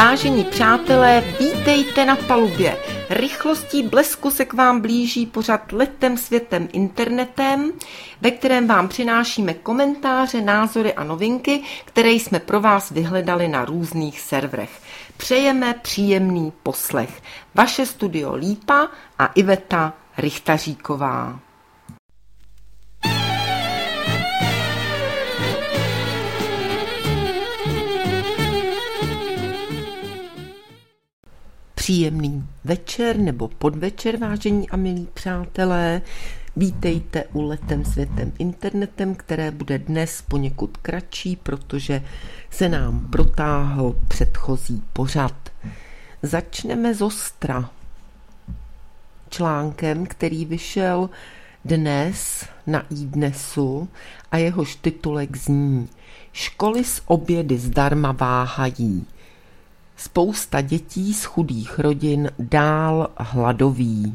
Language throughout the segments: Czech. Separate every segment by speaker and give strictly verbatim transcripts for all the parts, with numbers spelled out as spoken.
Speaker 1: Vážení přátelé, vítejte na palubě. Rychlostí blesku se k vám blíží pořad Letem světem internetem, ve kterém vám přinášíme komentáře, názory a novinky, které jsme pro vás vyhledali na různých serverech. Přejeme příjemný poslech. Vaše studio Lípa a Iveta Richtaříková. Příjemný večer nebo podvečer, vážení a milí přátelé. Vítejte u Letem světem internetem, které bude dnes poněkud kratší, protože se nám protáhl předchozí pořad. Začneme z ostra článkem, který vyšel dnes na iDnesu a jehož titulek zní: Školy s obědy zdarma váhají. Spousta dětí z chudých rodin dál hladoví.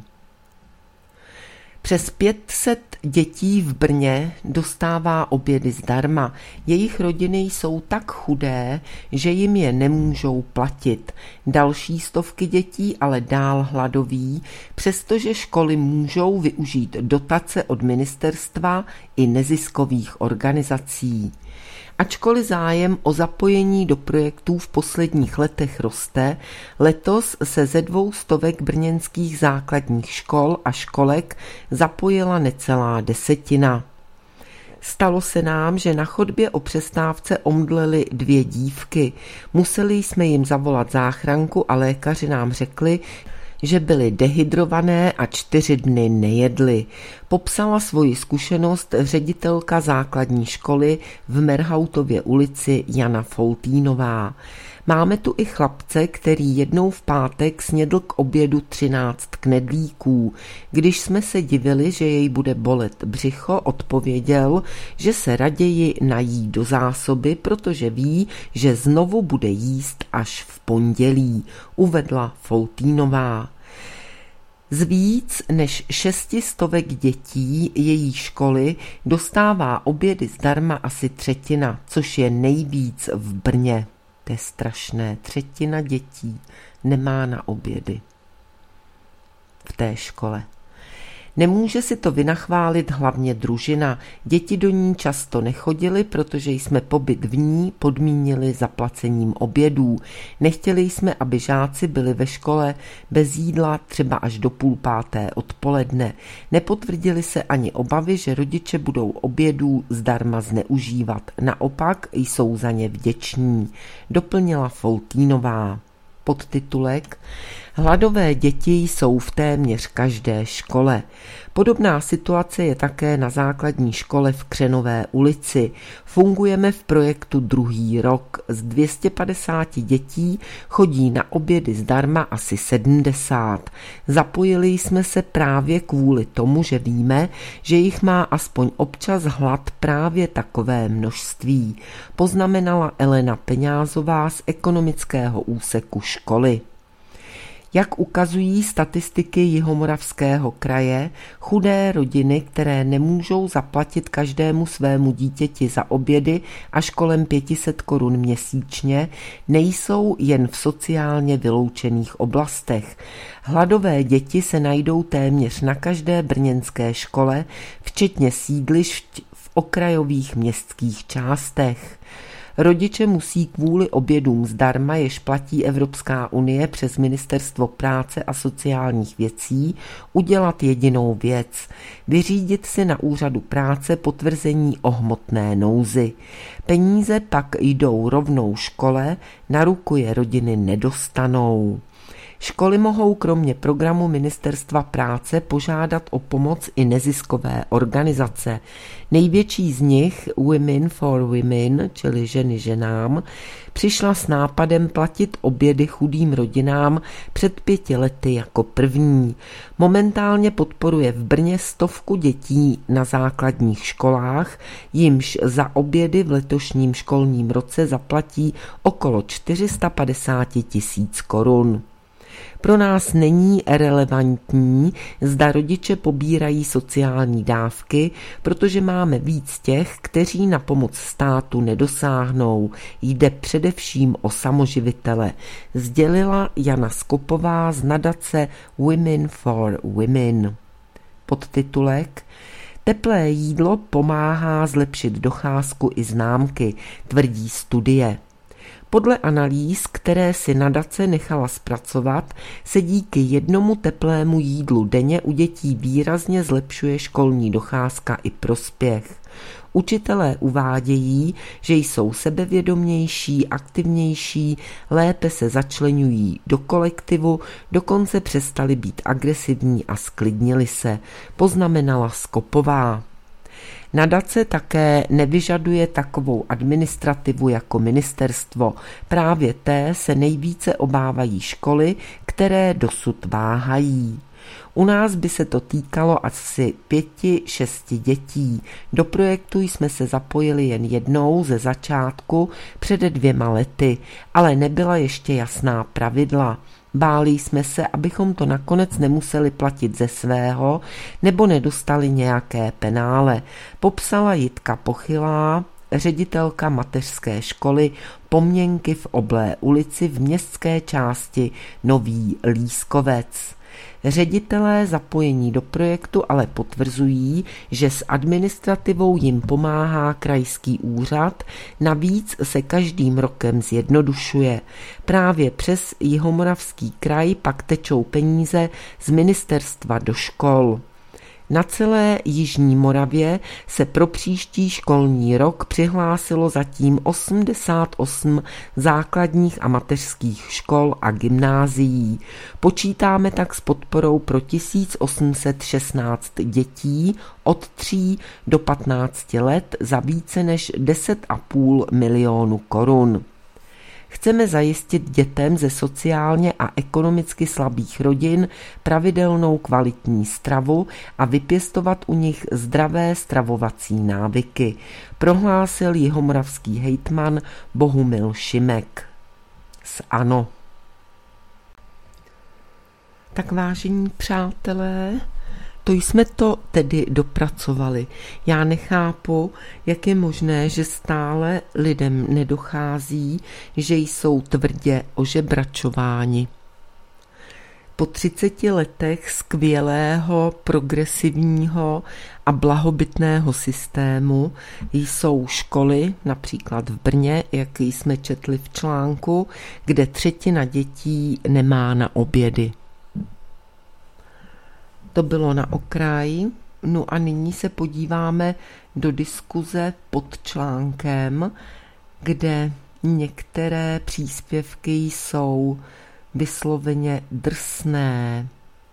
Speaker 1: Přes pět set dětí v Brně dostává obědy zdarma. Jejich rodiny jsou tak chudé, že jim je nemůžou platit. Další stovky dětí ale dál hladoví, přestože školy můžou využít dotace od ministerstva i neziskových organizací. Ačkoliv zájem o zapojení do projektů v posledních letech roste, letos se ze dvou stovek brněnských základních škol a školek zapojila necelá desetina. Stalo se nám, že na chodbě o přestávce omdlely dvě dívky. Museli jsme jim zavolat záchranku a lékaři nám řekli, že byly dehydrované a čtyři dny nejedly. Popsala svoji zkušenost ředitelka základní školy v Merhautově ulici Jana Foltýnová. Máme tu i chlapce, který jednou v pátek snědl k obědu třináct knedlíků. Když jsme se divili, že jej bude bolet břicho, odpověděl, že se raději nají do zásoby, protože ví, že znovu bude jíst až v pondělí, uvedla Foltýnová. Z víc než šesti stovek dětí její školy dostává obědy zdarma asi třetina, což je nejvíc v Brně. To je strašné. Třetina dětí nemá na obědy v té škole. Nemůže si to vynachválit hlavně družina. Děti do ní často nechodily, protože jsme pobyt v ní podmínili zaplacením obědů. Nechtěli jsme, aby žáci byli ve škole bez jídla třeba až do půl páté odpoledne. Nepotvrdili se ani obavy, že rodiče budou obědů zdarma zneužívat. Naopak jsou za ně vděční, doplnila Foltýnová. Podtitulek: Hladové děti jsou v téměř každé škole. Podobná situace je také na základní škole v Křenové ulici. Fungujeme v projektu druhý rok. Z dvě stě padesát dětí chodí na obědy zdarma asi sedmdesát. Zapojili jsme se právě kvůli tomu, že víme, že jich má aspoň občas hlad právě takové množství, poznamenala Elena Peňázová z ekonomického úseku školy. Jak ukazují statistiky Jihomoravského kraje, chudé rodiny, které nemůžou zaplatit každému svému dítěti za obědy až kolem pět set korun měsíčně, nejsou jen v sociálně vyloučených oblastech. Hladové děti se najdou téměř na každé brněnské škole, včetně sídlišť v okrajových městských částech. Rodiče musí kvůli obědům zdarma, jež platí Evropská unie přes Ministerstvo práce a sociálních věcí, udělat jedinou věc: vyřídit si na úřadu práce potvrzení o hmotné nouzi. Peníze pak jdou rovnou škole, na ruku je rodiny nedostanou. Školy mohou kromě programu Ministerstva práce požádat o pomoc i neziskové organizace. Největší z nich, Women for Women, čili ženy ženám, přišla s nápadem platit obědy chudým rodinám před pěti lety jako první. Momentálně podporuje v Brně stovku dětí na základních školách, jimž za obědy v letošním školním roce zaplatí okolo čtyři sta padesát tisíc korun. Pro nás není relevantní, zda rodiče pobírají sociální dávky, protože máme víc těch, kteří na pomoc státu nedosáhnou. Jde především o samoživitele, sdělila Jana Skopová z nadace Women for Women. Podtitulek: Teplé jídlo pomáhá zlepšit docházku i známky, tvrdí studie. Podle analýz, které si nadace nechala zpracovat, se díky jednomu teplému jídlu denně u dětí výrazně zlepšuje školní docházka i prospěch. Učitelé uvádějí, že jsou sebevědomější, aktivnější, lépe se začleňují do kolektivu, dokonce přestali být agresivní a sklidnili se, poznamenala Skopová. Nadace také nevyžaduje takovou administrativu jako ministerstvo. Právě té se nejvíce obávají školy, které dosud váhají. U nás by se to týkalo asi pěti, šesti dětí. Do projektu jsme se zapojili jen jednou ze začátku před dvěma lety, ale nebyla ještě jasná pravidla. Báli jsme se, abychom to nakonec nemuseli platit ze svého nebo nedostali nějaké penále, popsala Jitka Pochylá, ředitelka mateřské školy Poměnky v Oblé ulici v městské části Nový Lískovec. Ředitelé zapojení do projektu ale potvrzují, že s administrativou jim pomáhá krajský úřad, navíc se každým rokem zjednodušuje. Právě přes Jihomoravský kraj pak tečou peníze z ministerstva do škol. Na celé Jižní Moravě se pro příští školní rok přihlásilo zatím osmdesát osm základních a mateřských škol a gymnázií. Počítáme tak s podporou pro tisíc osm set šestnáct dětí od tří do patnácti let za více než deset a půl milionu korun. Chceme zajistit dětem ze sociálně a ekonomicky slabých rodin pravidelnou kvalitní stravu a vypěstovat u nich zdravé stravovací návyky, prohlásil jihomoravský hejtman Bohumil Šimek z ANO. Tak vážení přátelé, to jsme to tedy dopracovali. Já nechápu, jak je možné, že stále lidem nedochází, že jsou tvrdě ožebračováni. Po třiceti letech skvělého, progresivního a blahobytného systému jsou školy, například v Brně, jak jsme četli v článku, kde třetina dětí nemá na obědy. To bylo na okraji. No a nyní se podíváme do diskuze pod článkem, kde některé příspěvky jsou vysloveně drsné.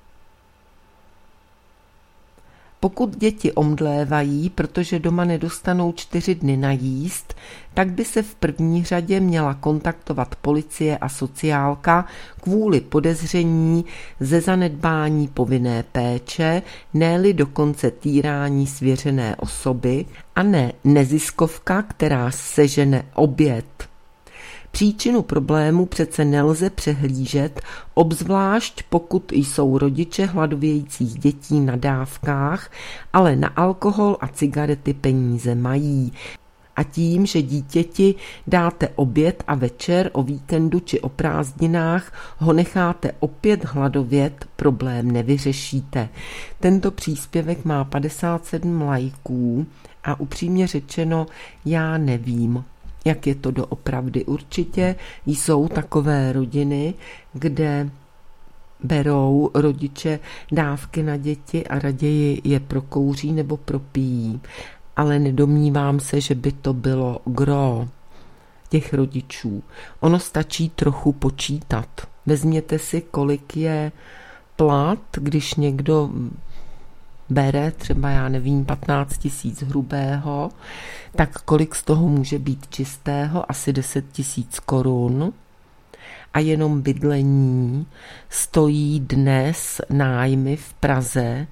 Speaker 1: Pokud děti omdlévají, protože doma nedostanou čtyři dny najíst, tak by se v první řadě měla kontaktovat policie a sociálka kvůli podezření ze zanedbání povinné péče, ne-li dokonce týrání svěřené osoby, a ne neziskovka, která sežene oběd. Příčinu problému přece nelze přehlížet, obzvlášť pokud jsou rodiče hladovějících dětí na dávkách, ale na alkohol a cigarety peníze mají. A tím, že dítěti dáte oběd a večer o víkendu či o prázdninách ho necháte opět hladovět, problém nevyřešíte. Tento příspěvek má padesát sedm lajků a upřímně řečeno já nevím, jak je to doopravdy. Určitě jsou takové rodiny, kde berou rodiče dávky na děti a raději je prokouří nebo propijí. Ale nedomnívám se, že by to bylo gro těch rodičů. Ono stačí trochu počítat. Vezměte si, kolik je plat, když někdo bere třeba, já nevím, patnáct tisíc hrubého, tak kolik z toho může být čistého? Asi deset tisíc korun. A jenom bydlení stojí dnes nájmy v Praze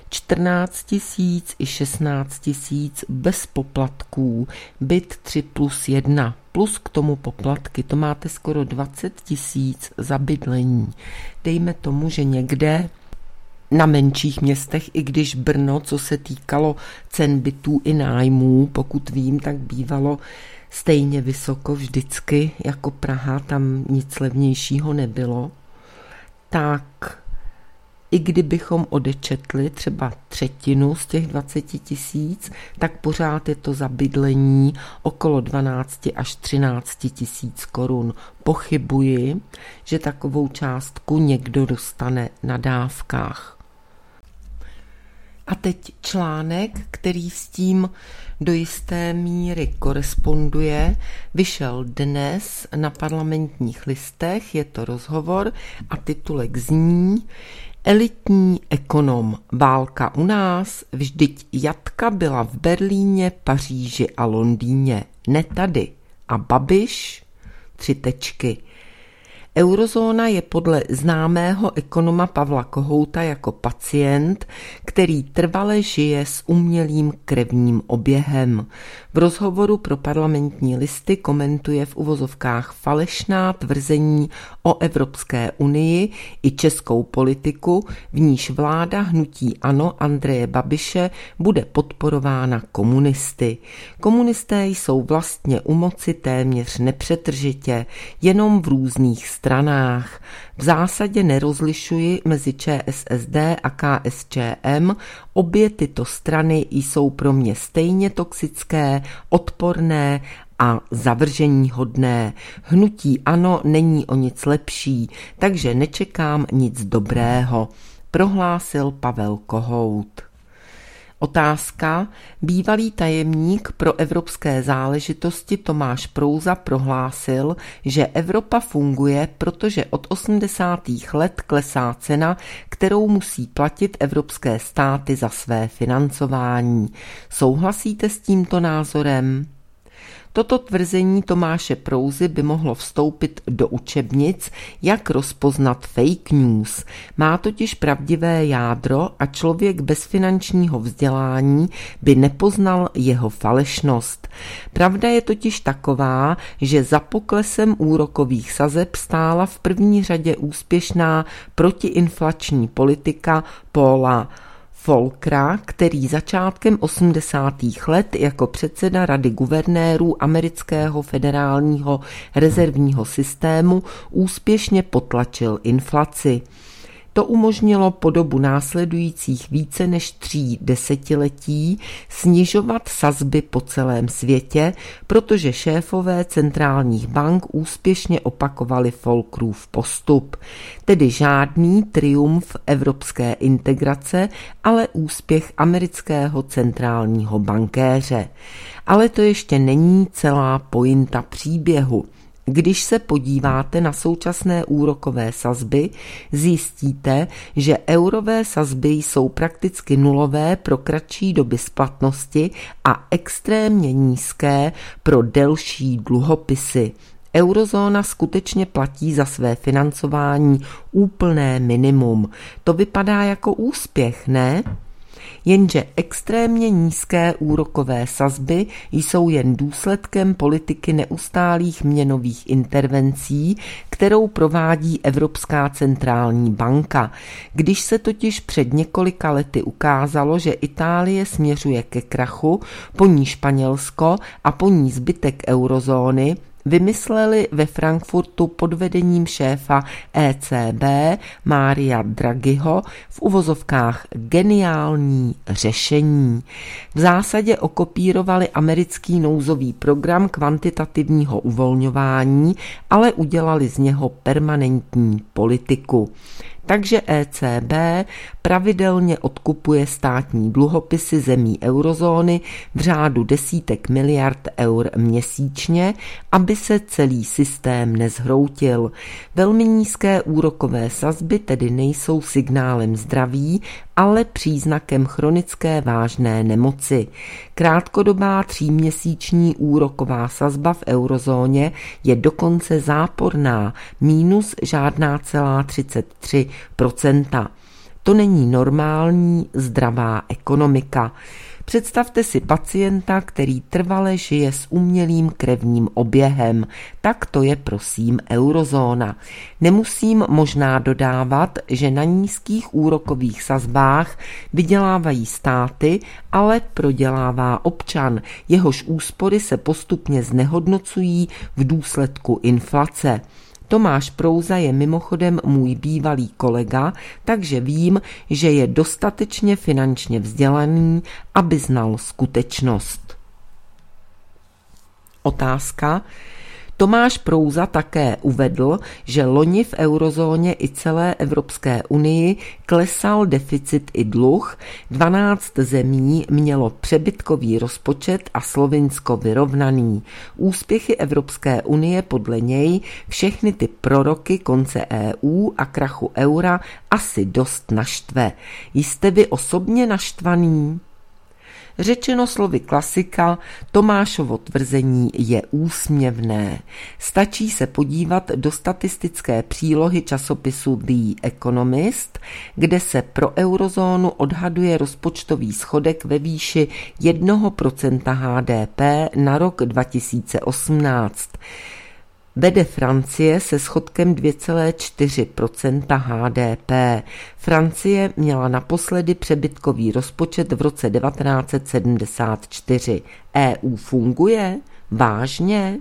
Speaker 1: čtrnáct tisíc i šestnáct tisíc bez poplatků, byt tři plus jedna, plus k tomu poplatky, to máte skoro dvacet tisíc za bydlení. Dejme tomu, že někde na menších městech, i když Brno, co se týkalo cen bytů i nájmů, pokud vím, tak bývalo stejně vysoko vždycky jako Praha, tam nic levnějšího nebylo, tak i kdybychom odečetli třeba třetinu z těch dvacet tisíc, tak pořád je to za bydlení okolo dvanáct až třináct tisíc korun. Pochybuji, že takovou částku někdo dostane na dávkách. A teď článek, který s tím do jisté míry koresponduje, vyšel dnes na Parlamentních listech, je to rozhovor a titulek zní Elitní ekonom, válka u nás, vždyť jatka byla v Berlíně, Paříži a Londýně, ne tady. A Babiš? Tři tečky. Eurozóna je podle známého ekonoma Pavla Kohouta jako pacient, který trvale žije s umělým krevním oběhem. V rozhovoru pro Parlamentní listy komentuje v uvozovkách falešná tvrzení o Evropské unii i českou politiku, v níž vláda hnutí ANO Andreje Babiše bude podporována komunisty. Komunisté jsou vlastně u moci téměř nepřetržitě, jenom v různých stranách. V zásadě nerozlišuji mezi ČSSD a KSČM, obě tyto strany jsou pro mě stejně toxické, odporné a zavrženíhodné. Hnutí ANO není o nic lepší, takže nečekám nic dobrého, prohlásil Pavel Kohout. Otázka. Bývalý tajemník pro evropské záležitosti Tomáš Prouza prohlásil, že Evropa funguje, protože od osmdesátých let klesá cena, kterou musí platit evropské státy za své financování. Souhlasíte s tímto názorem? Toto tvrzení Tomáše Prouzy by mohlo vstoupit do učebnic, jak rozpoznat fake news. Má totiž pravdivé jádro a člověk bez finančního vzdělání by nepoznal jeho falešnost. Pravda je totiž taková, že za poklesem úrokových sazeb stála v první řadě úspěšná protiinflační politika Paula Volckera, který začátkem osmdesátých let jako předseda Rady guvernérů amerického federálního rezervního systému úspěšně potlačil inflaci. To umožnilo po dobu následujících více než tří desetiletí snižovat sazby po celém světě, protože šéfové centrálních bank úspěšně opakovali Volckerův postup. Tedy žádný triumf evropské integrace, ale úspěch amerického centrálního bankéře. Ale to ještě není celá pointa příběhu. Když se podíváte na současné úrokové sazby, zjistíte, že eurové sazby jsou prakticky nulové pro kratší doby splatnosti a extrémně nízké pro delší dluhopisy. Eurozóna skutečně platí za své financování úplné minimum. To vypadá jako úspěch, ne? Jenže extrémně nízké úrokové sazby jsou jen důsledkem politiky neustálých měnových intervencí, kterou provádí Evropská centrální banka. Když se totiž před několika lety ukázalo, že Itálie směřuje ke krachu, po ní Španělsko a po ní zbytek eurozóny, vymysleli ve Frankfurtu pod vedením šéfa E C B Mária Draghiho v uvozovkách geniální řešení. V zásadě okopírovali americký nouzový program kvantitativního uvolňování, ale udělali z něho permanentní politiku. Takže E C B pravidelně odkupuje státní dluhopisy zemí eurozóny v řádu desítek miliard eur měsíčně, aby se celý systém nezhroutil. Velmi nízké úrokové sazby tedy nejsou signálem zdraví, ale příznakem chronické vážné nemoci. Krátkodobá tříměsíční úroková sazba v eurozóně je dokonce záporná, mínus žádná celá třicet tři procenta. To není normální, zdravá ekonomika. Představte si pacienta, který trvale žije s umělým krevním oběhem. Tak to je prosím eurozóna. Nemusím možná dodávat, že na nízkých úrokových sazbách vydělávají státy, ale prodělává občan. Jehož úspory se postupně znehodnocují v důsledku inflace. Tomáš Prouza je mimochodem můj bývalý kolega, takže vím, že je dostatečně finančně vzdělaný, aby znal skutečnost. Otázka. Tomáš Prouza také uvedl, že loni v eurozóně i celé Evropské unii klesal deficit i dluh, dvanáct zemí mělo přebytkový rozpočet a Slovinsko vyrovnaný. Úspěchy Evropské unie podle něj všechny ty proroky konce E U a krachu eura asi dost naštve. Jste vy osobně naštvaný? Řečeno slovy klasika, Tomášovo tvrzení je úsměvné. Stačí se podívat do statistické přílohy časopisu The Economist, kde se pro eurozónu odhaduje rozpočtový schodek ve výši jednoho procenta H D P na rok dva tisíce osmnáct. Vede Francie se schodkem dvě celá čtyři procenta H D P. Francie měla naposledy přebytkový rozpočet v roce devatenáct set sedmdesát čtyři. E U funguje? Vážně?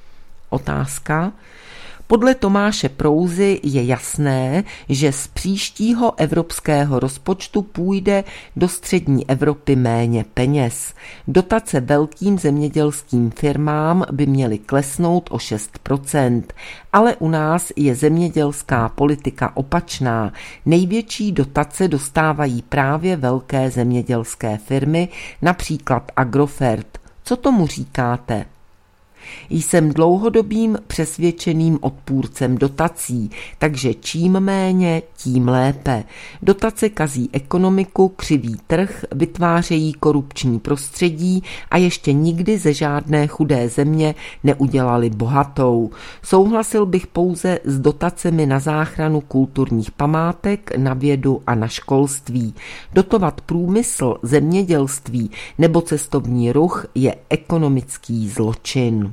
Speaker 1: Otázka. Podle Tomáše Prouzy je jasné, že z příštího evropského rozpočtu půjde do střední Evropy méně peněz. Dotace velkým zemědělským firmám by měly klesnout o šest procent, ale u nás je zemědělská politika opačná. Největší dotace dostávají právě velké zemědělské firmy, například Agrofert. Co tomu říkáte? Jsem dlouhodobým přesvědčeným odpůrcem dotací, takže čím méně, tím lépe. Dotace kazí ekonomiku, křiví trh, vytvářejí korupční prostředí a ještě nikdy ze žádné chudé země neudělali bohatou. Souhlasil bych pouze s dotacemi na záchranu kulturních památek, na vědu a na školství. Dotovat průmysl, zemědělství nebo cestovní ruch je ekonomický zločin.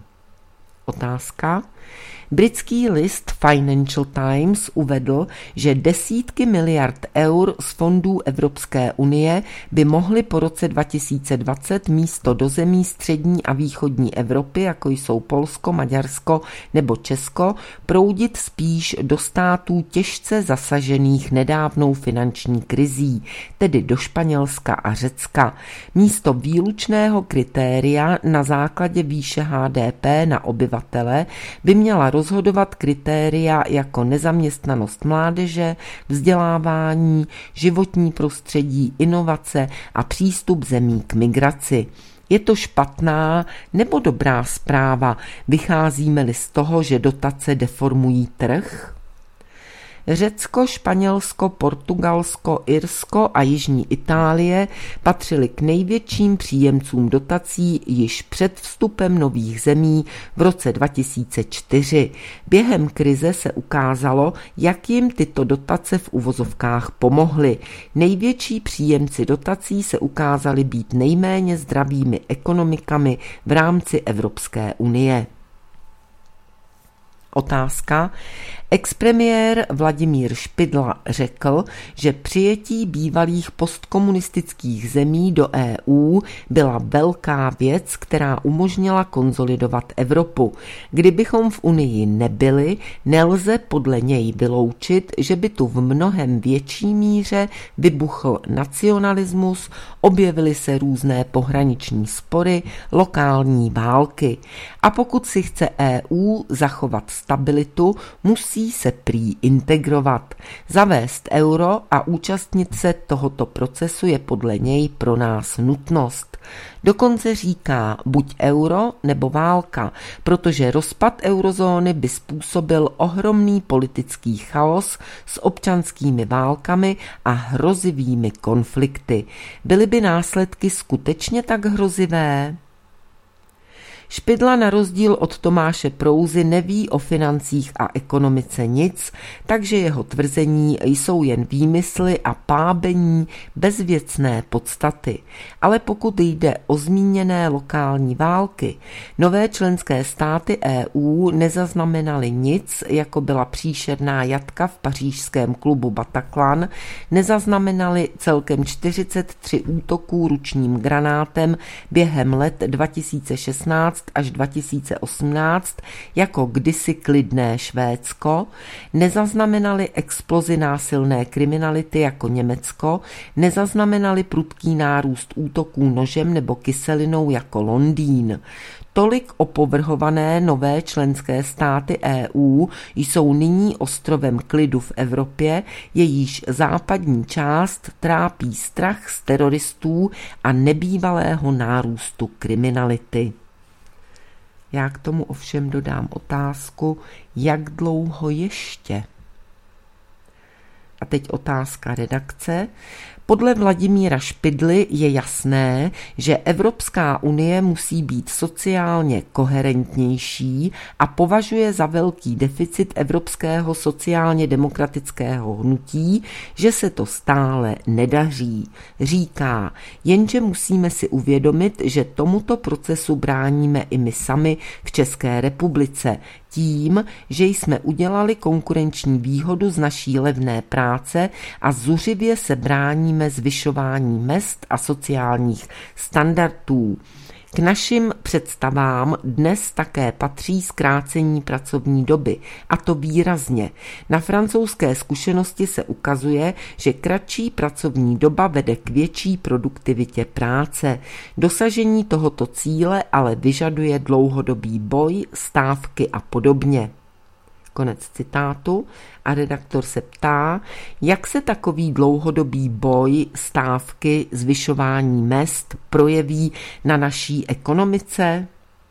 Speaker 1: Otázka. Britský list Financial Times uvedl, že desítky miliard eur z fondů Evropské unie by mohly po roce dva tisíce dvacet místo do zemí střední a východní Evropy, jako jsou Polsko, Maďarsko nebo Česko, proudit spíš do států těžce zasažených nedávnou finanční krizí, tedy do Španělska a Řecka. Místo výlučného kritéria na základě výše H D P na obyvatele by měla rozhodovat kritéria jako nezaměstnanost mládeže, vzdělávání, životní prostředí, inovace a přístup zemí k migraci. Je to špatná nebo dobrá zpráva? Vycházíme-li z toho, že dotace deformují trh? Řecko, Španělsko, Portugalsko, Irsko a jižní Itálie patřily k největším příjemcům dotací již před vstupem nových zemí v roce dva tisíce čtyři. Během krize se ukázalo, jak jim tyto dotace v uvozovkách pomohly. Největší příjemci dotací se ukázali být nejméně zdravými ekonomikami v rámci Evropské unie. Otázka. Expremiér Vladimír Špidla řekl, že přijetí bývalých postkomunistických zemí do E U byla velká věc, která umožnila konsolidovat Evropu. Kdybychom v Unii nebyli, nelze podle něj vyloučit, že by tu v mnohem větší míře vybuchl nacionalismus, objevily se různé pohraniční spory, lokální války. A pokud si chce E U zachovat stabilitu, musí se prý integrovat. Zavést euro a účastnit se tohoto procesu je podle něj pro nás nutnost. Dokonce říká buď euro nebo válka, protože rozpad eurozóny by způsobil ohromný politický chaos s občanskými válkami a hrozivými konflikty. Byly by následky skutečně tak hrozivé? Špidla na rozdíl od Tomáše Prouzy neví o financích a ekonomice nic, takže jeho tvrzení jsou jen výmysly a pábení bezvěcné podstaty. Ale pokud jde o zmíněné lokální války, nové členské státy E U nezaznamenaly nic, jako byla příšerná jatka v pařížském klubu Bataclan, nezaznamenaly celkem čtyřicet tři útoků ručním granátem během let dva tisíce šestnáct až dva tisíce osmnáct jako kdysi klidné Švédsko, nezaznamenali explozi násilné kriminality jako Německo, nezaznamenali prudký nárůst útoků nožem nebo kyselinou jako Londýn. Tolik opovrhované nové členské státy E U jsou nyní ostrovem klidu v Evropě, jejíž západní část trápí strach z teroristů a nebývalého nárůstu kriminality. Já k tomu ovšem dodám otázku, jak dlouho ještě? A teď otázka redakce. Podle Vladimíra Špidly je jasné, že Evropská unie musí být sociálně koherentnější a považuje za velký deficit evropského sociálně demokratického hnutí, že se to stále nedaří. Říká, jenže musíme si uvědomit, že tomuto procesu bráníme i my sami v České republice, tím, že jsme udělali konkurenční výhodu z naší levné práce a zuřivě se bráníme zvyšování mezd a sociálních standardů. K našim představám dnes také patří zkrácení pracovní doby, a to výrazně. Na francouzské zkušenosti se ukazuje, že kratší pracovní doba vede k větší produktivitě práce. Dosažení tohoto cíle ale vyžaduje dlouhodobý boj, stávky a podobně. Konec citátu. A redaktor se ptá, jak se takový dlouhodobý boj, stávky, zvyšování mezd projeví na naší ekonomice?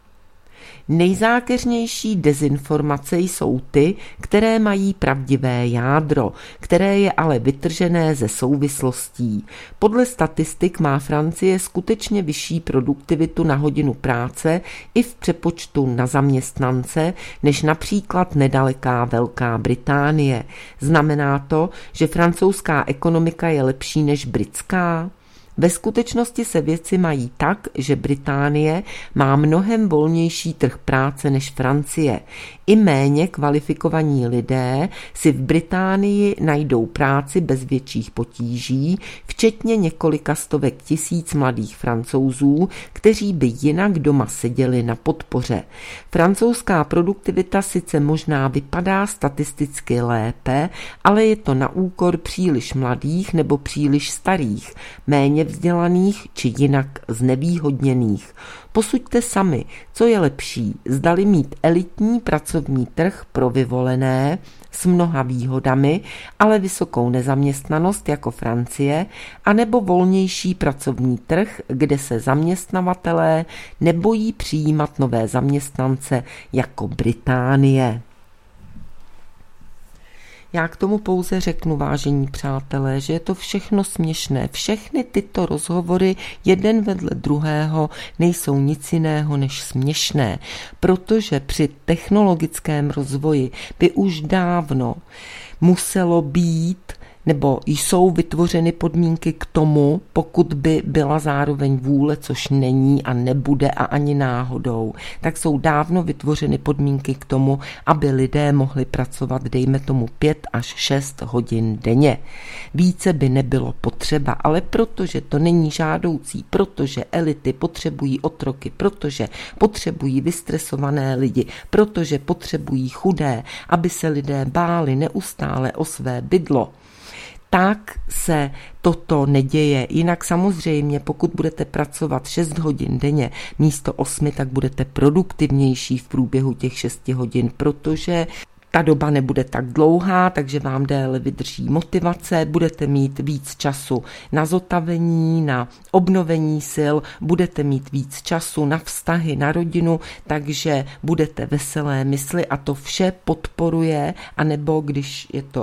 Speaker 1: Nejzákeřnější dezinformace jsou ty, které mají pravdivé jádro, které je ale vytržené ze souvislostí. Podle statistik má Francie skutečně vyšší produktivitu na hodinu práce i v přepočtu na zaměstnance než například nedaleká Velká Británie. Znamená to, že francouzská ekonomika je lepší než britská? Ve skutečnosti se věci mají tak, že Británie má mnohem volnější trh práce než Francie. I méně kvalifikovaní lidé si v Británii najdou práci bez větších potíží, včetně několika stovek tisíc mladých Francouzů, kteří by jinak doma seděli na podpoře. Francouzská produktivita sice možná vypadá statisticky lépe, ale je to na úkor příliš mladých nebo příliš starých, méně vzdělaných či jinak znevýhodněných. Posuďte sami, co je lepší, zdali mít elitní pracovní trh pro vyvolené s mnoha výhodami, ale vysokou nezaměstnanost jako Francie, anebo volnější pracovní trh, kde se zaměstnavatelé nebojí přijímat nové zaměstnance jako Británie. Já k tomu pouze řeknu, vážení přátelé, že je to všechno směšné. Všechny tyto rozhovory jeden vedle druhého nejsou nic jiného než směšné, protože při technologickém rozvoji by už dávno muselo být nebo jsou vytvořeny podmínky k tomu, pokud by byla zároveň vůle, což není a nebude a ani náhodou, tak jsou dávno vytvořeny podmínky k tomu, aby lidé mohli pracovat, dejme tomu, pět až šest hodin denně. Více by nebylo potřeba, ale protože to není žádoucí, protože elity potřebují otroky, protože potřebují vystresované lidi, protože potřebují chudé, aby se lidé báli neustále o své bydlo, tak se toto neděje. Jinak samozřejmě, pokud budete pracovat šest hodin denně místo osmi, tak budete produktivnější v průběhu těch šesti hodin, protože ta doba nebude tak dlouhá, takže vám déle vydrží motivace, budete mít víc času na zotavení, na obnovení sil, budete mít víc času na vztahy, na rodinu, takže budete veselé mysli a to vše podporuje, anebo když je to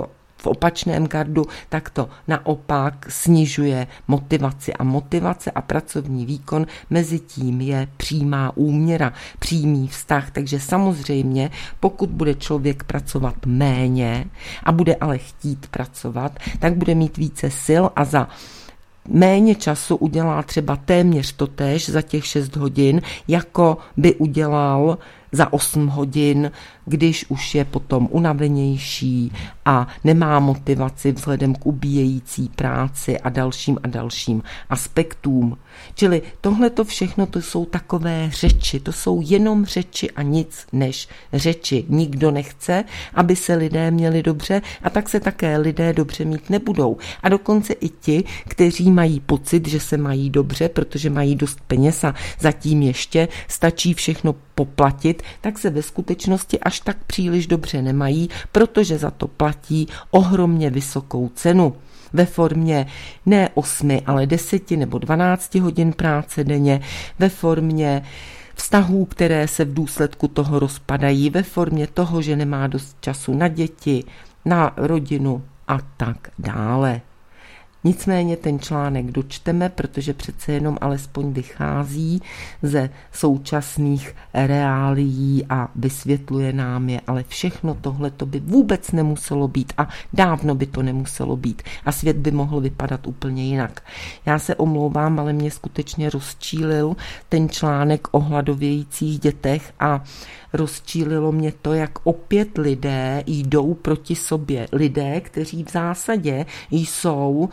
Speaker 1: v opačném gardu, tak to naopak snižuje motivaci a motivace a pracovní výkon mezi tím je přímá úměra, přímý vztah, takže samozřejmě pokud bude člověk pracovat méně a bude ale chtít pracovat, tak bude mít více sil a za méně času udělá třeba téměř totéž za těch šest hodin, jako by udělal za osm hodin, když už je potom unavenější a nemá motivaci vzhledem k ubíjející práci a dalším a dalším aspektům. Čili tohle to všechno to jsou takové řeči, to jsou jenom řeči a nic než řeči. Nikdo nechce, aby se lidé měli dobře a tak se také lidé dobře mít nebudou. A dokonce i ti, kteří mají pocit, že se mají dobře, protože mají dost peněz a zatím ještě stačí všechno poplatit, tak se ve skutečnosti až tak příliš dobře nemají, protože za to platí ohromně vysokou cenu. Ve formě ne osmi, ale deseti nebo dvanácti hodin práce denně, ve formě vztahů, které se v důsledku toho rozpadají, ve formě toho, že nemá dost času na děti, na rodinu a tak dále. Nicméně ten článek dočteme, protože přece jenom alespoň vychází ze současných reálií a vysvětluje nám je, ale všechno tohle to by vůbec nemuselo být a dávno by to nemuselo být a svět by mohl vypadat úplně jinak. Já se omlouvám, ale mě skutečně rozčílil ten článek o hladovějících dětech a rozčílilo mě to, jak opět lidé jdou proti sobě. Lidé, kteří v zásadě jsou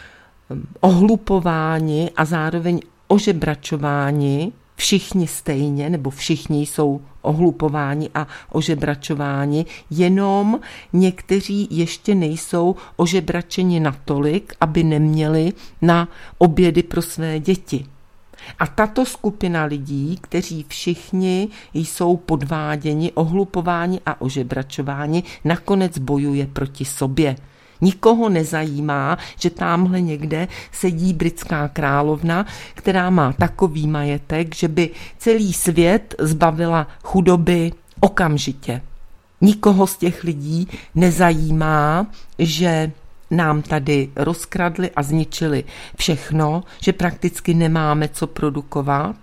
Speaker 1: ohlupováni a zároveň ožebračováni všichni stejně, nebo všichni jsou ohlupováni a ožebračováni, jenom někteří ještě nejsou ožebračeni natolik, aby neměli na obědy pro své děti. A tato skupina lidí, kteří všichni jsou podváděni, ohlupováni a ožebračováni, nakonec bojuje proti sobě. Nikoho nezajímá, že tamhle někde sedí britská královna, která má takový majetek, že by celý svět zbavila chudoby okamžitě. Nikoho z těch lidí nezajímá, že nám tady rozkradli a zničili všechno, že prakticky nemáme co produkovat,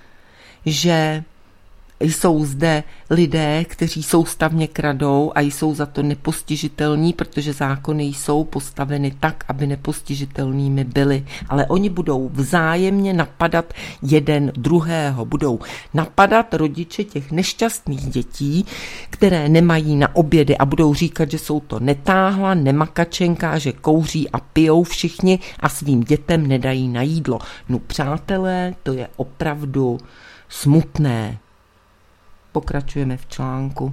Speaker 1: že jsou zde lidé, kteří soustavně kradou a jsou za to nepostižitelní, protože zákony jsou postaveny tak, aby nepostižitelnými byly. Ale oni budou vzájemně napadat jeden druhého. Budou napadat rodiče těch nešťastných dětí, které nemají na obědy a budou říkat, že jsou to netáhla, nemakačenka, že kouří a pijou všichni a svým dětem nedají na jídlo. No přátelé, to je opravdu smutné. Pokračujeme v článku.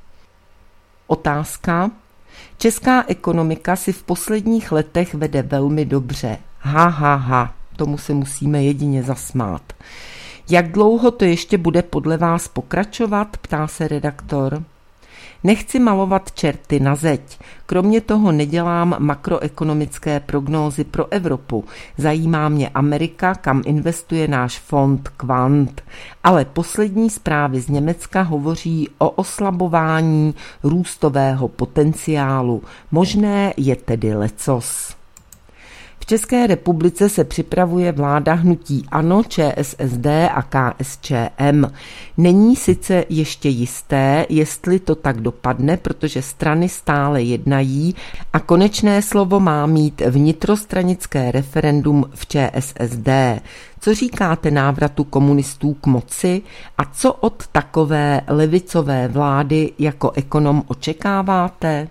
Speaker 1: Otázka. Česká ekonomika si v posledních letech vede velmi dobře. Ha, ha, ha. Tomu se musíme jedině zasmát. Jak dlouho to ještě bude podle vás pokračovat? Ptá se redaktor. Nechci malovat čerty na zeď. Kromě toho nedělám makroekonomické prognózy pro Evropu. Zajímá mě Amerika, kam investuje náš fond Quant. Ale poslední zprávy z Německa hovoří o oslabování růstového potenciálu. Možné je tedy lecos. V České republice se připravuje vláda hnutí ANO, ČSSD a KSČM. Není sice ještě jisté, jestli to tak dopadne, protože strany stále jednají a konečné slovo má mít vnitrostranické referendum v ČSSD. Co říkáte návratu komunistů k moci a co od takové levicové vlády jako ekonom očekáváte?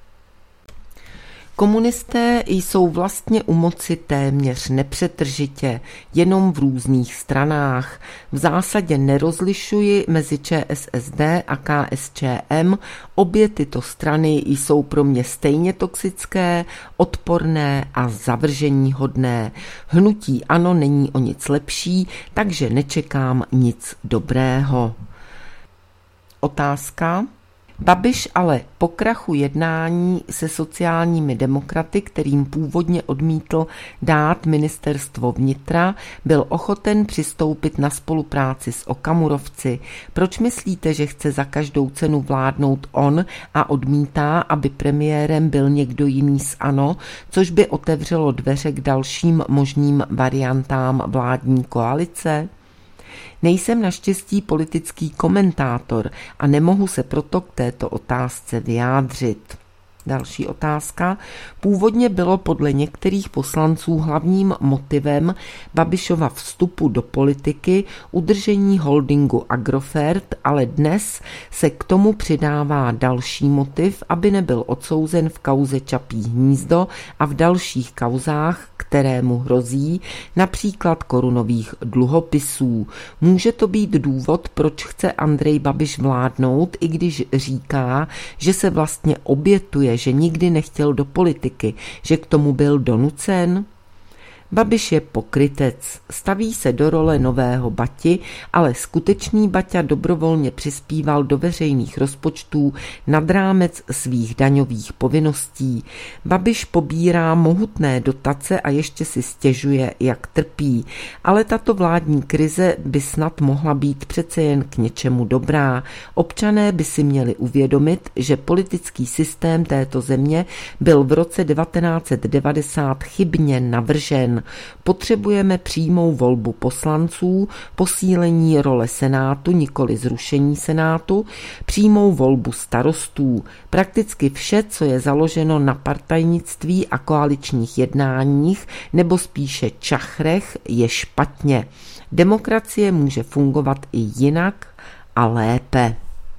Speaker 1: Komunisté jsou vlastně u moci téměř nepřetržitě, jenom v různých stranách. V zásadě nerozlišuji mezi ČSSD a KSČM. Obě tyto strany jsou pro mě stejně toxické, odporné a zavrženíhodné. Hnutí ANO není o nic lepší, takže nečekám nic dobrého. Otázka. Babiš ale po krachu jednání se sociálními demokraty, kterým původně odmítl dát ministerstvo vnitra, byl ochoten přistoupit na spolupráci s okamurovci. Proč myslíte, že chce za každou cenu vládnout on a odmítá, aby premiérem byl někdo jiný z ANO, což by otevřelo dveře k dalším možným variantám vládní koalice? Nejsem naštěstí politický komentátor a nemohu se proto k této otázce vyjádřit. Další otázka. Původně bylo podle některých poslanců hlavním motivem Babišova vstupu do politiky udržení holdingu Agrofert, ale dnes se k tomu přidává další motiv, aby nebyl odsouzen v kauze Čapí hnízdo a v dalších kauzách, které mu hrozí, například korunových dluhopisů. Může to být důvod, proč chce Andrej Babiš vládnout, i když říká, že se vlastně obětuje, že nikdy nechtěl do politiky, že k tomu byl donucen? Babiš je pokrytec, staví se do role nového Bati, ale skutečný Baťa dobrovolně přispíval do veřejných rozpočtů nad rámec svých daňových povinností. Babiš pobírá mohutné dotace a ještě si stěžuje, jak trpí, ale tato vládní krize by snad mohla být přece jen k něčemu dobrá. Občané by si měli uvědomit, že politický systém této země byl v roce devatenáct set devadesát chybně navržen. Potřebujeme přímou volbu poslanců, posílení role Senátu, nikoli zrušení Senátu, přímou volbu starostů. Prakticky vše, co je založeno na partajnictví a koaličních jednáních, nebo spíše čachrech, je špatně. Demokracie může fungovat i jinak a lépe.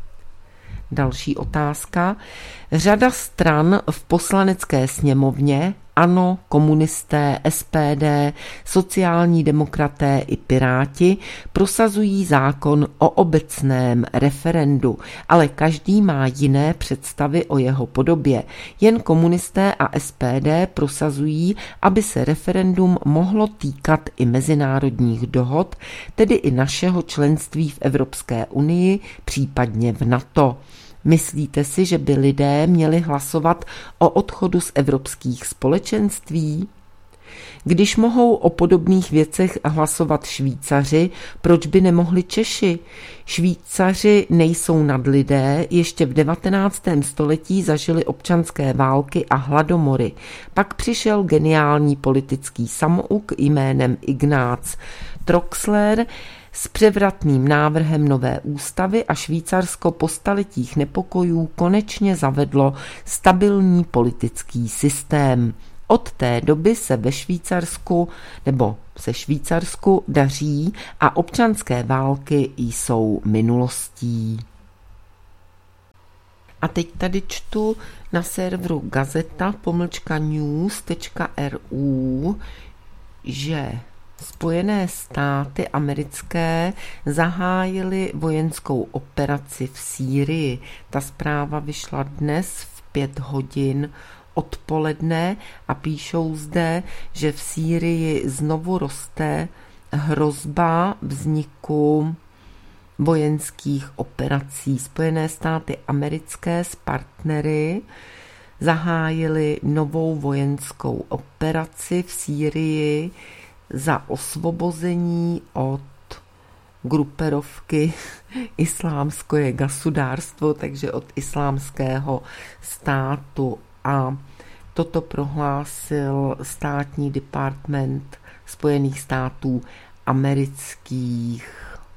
Speaker 1: Další otázka. Řada stran v poslanecké sněmovně, ANO, komunisté, S P D, sociální demokraté i Piráti prosazují zákon o obecném referendu, ale každý má jiné představy o jeho podobě. Jen komunisté a S P D prosazují, aby se referendum mohlo týkat i mezinárodních dohod, tedy i našeho členství v Evropské unii, případně v NATO. Myslíte si, že by lidé měli hlasovat o odchodu z evropských společenství? Když mohou o podobných věcech hlasovat Švýcaři, proč by nemohli Češi? Švýcaři nejsou nadlidé, ještě v devatenáctém století zažili občanské války a hladomory. Pak přišel geniální politický samouk jménem Ignác Troxler s převratným návrhem nové ústavy a Švýcarsko po staletích nepokojů konečně zavedlo stabilní politický systém. Od té doby se ve Švýcarsku nebo se Švýcarsku daří a občanské války jsou minulostí. A teď tady čtu na serveru gazeta pomlčka news tečka r u, že Spojené státy americké zahájily vojenskou operaci v Sýrii. Ta zpráva vyšla dnes v pět hodin odpoledne a píšou zde, že v Sýrii znovu roste hrozba vzniku vojenských operací. Spojené státy americké s partnery zahájily novou vojenskou operaci v Sýrii za osvobození od gruperovky Islámské gasudárstvo, takže od islámského státu. A toto prohlásil státní department Spojených států amerických.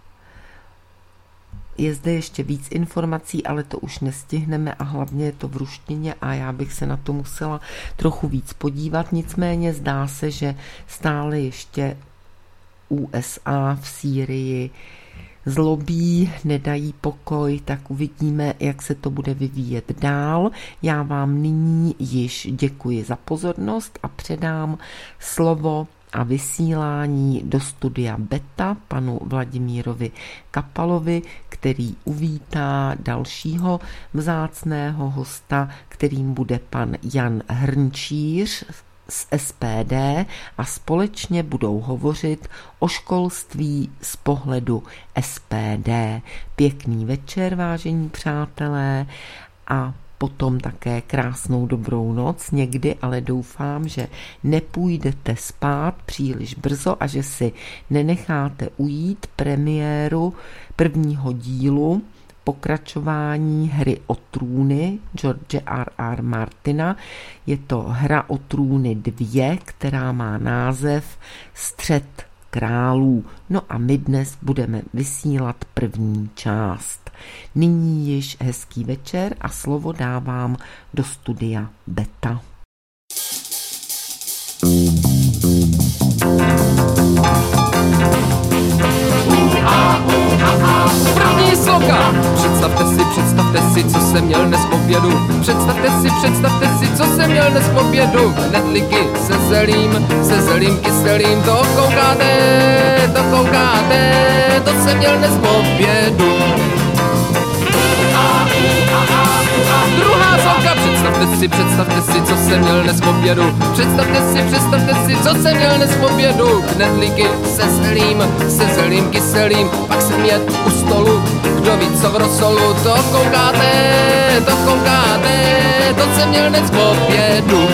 Speaker 1: Je zde ještě víc informací, ale to už nestihneme a hlavně je to v ruštině a já bych se na to musela trochu víc podívat. Nicméně zdá se, že stále ještě U S A v Sýrii zlobí, nedají pokoj, tak uvidíme, jak se to bude vyvíjet dál. Já vám nyní již děkuji za pozornost a předám slovo a vysílání do studia Beta panu Vladimírovi Kapalovi, který uvítá dalšího vzácného hosta, kterým bude pan Jan Hrnčíř, z S P D a společně budou hovořit o školství z pohledu S P D. Pěkný večer, vážení přátelé, a potom také krásnou dobrou noc někdy, ale doufám, že nepůjdete spát příliš brzo a že si nenecháte ujít premiéru prvního dílu pokračování Hry o trůny George R R Martina. Je to Hra o trůny dva, která má název Střet králů. No a my dnes budeme vysílat první část. Nyní již hezký večer a slovo dávám do studia Beta.
Speaker 2: První sloka! Představte si, představte si, co jsem měl dnes k obědu. Představte si, představte si, co jsem měl dnes k obědu. Knedlíky se zelím, se zelím kyselým. To koukáte, to koukáte, to jsem měl dnes k obědu. Druhá sloka! Představte si, představte si, co jsem měl dnes k obědu. Představte si, představte si, co jsem měl dnes k obědu. Knedlíky se zelím, se zelím kyselým. Pak jsem jet u stolu, kdo ví co v rosolu. To koukáte, to koukáte, to jsem měl dnes k obědu.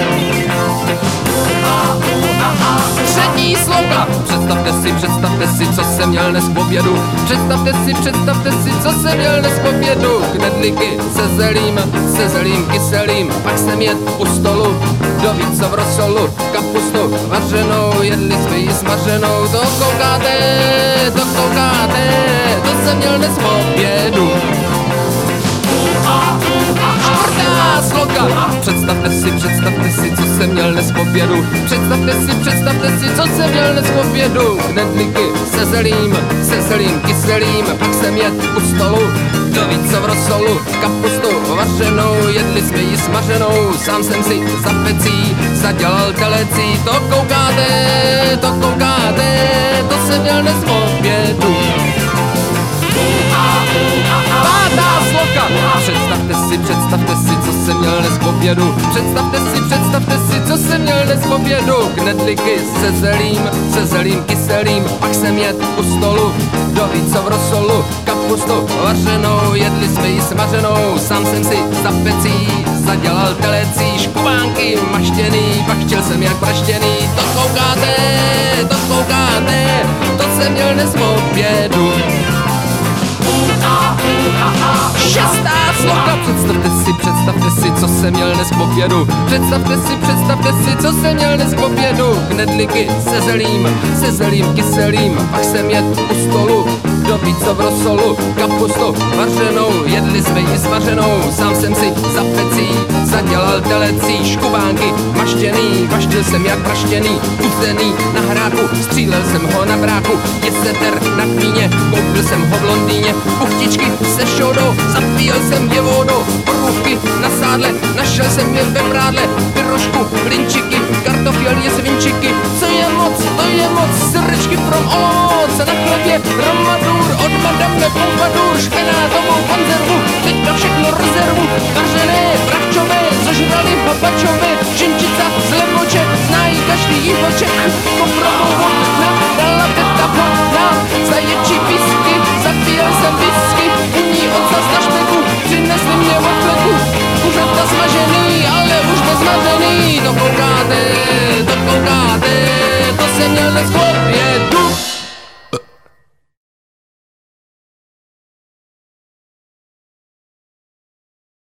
Speaker 2: Třetí sloka! Představte si, představte si, co jsem měl dnes k obědu. Představte si, představte si, co jsem měl dnes k obědu. Knedlíky se zelím, se zelím kyselým. Pak jsem jet u stolu, kdo ví co v rosolu. Kapustu vařenou, jedli jsme ji smaženou. To koukáte, to koukáte, to jsem měl dnes k obědu. Čtvrtá sloka! Představte si, představte si, co jsem měl dnes k obědu. Představte si, představte si, co jsem měl dnes k obědu. Knedlíky se zelím, se zelím kyselým. Pak jsem jet u stolu, kdo ví co v rosolu. Kapustu vařenou, jedli jsme ji smaženou. Sám jsem si za pecí zadělal telecí. To koukáte, to koukáte, to jsem měl dnes k obědu. Pátá sloka! Představte si, představte si, co jsem měl dnes k obědu. Představte si, představte si, co jsem měl dnes k obědu. Knedlíky se zelím, se zelím kyselým. Pak jsem jet u stolu, kdo ví co v rosolu. Kapustu vařenou, jedli jsme ji smaženou. Sám jsem si za pecí zadělal telecí. Škubánky maštěný, pak chtěl jsem jak praštěný. To koukáte, to koukáte, to jsem měl dnes k obědu. Šestá sloka! Představte si, představte si, co jsem měl dnes k obědu. Představte si, představte si, co jsem měl dnes k obědu. Knedlíky se zelím, se zelím kyselým. Pak jsem jet u stolu, kdo ví co v rosolu. Kapustu vařenou, jedli jsme ji smaženou. Sám jsem si za pecí zadělal telecí. Škubánky maštěný, vaštil jsem jak praštěný. Uzený na hráku, střílel jsem ho na bráku. Jeseter na kmíně, koupil jsem ho v Londýně. Uchtičky se šodou, zapíjel jsem je vodou. Borůvky na sádle, našel jsem je ve prádle. Pyrošku, blinčiky, kartofěl je svinčiky. Co je moc, to je moc, srdečky from Olomouc. Na chlebě romadur, od madame Pompadour. Špenátovou konzervu, teďka všechno rezervu. Vařené, bravčové, zožrali papačové. Činčica z lemoče, znají každý jihoček. Koprovou na dala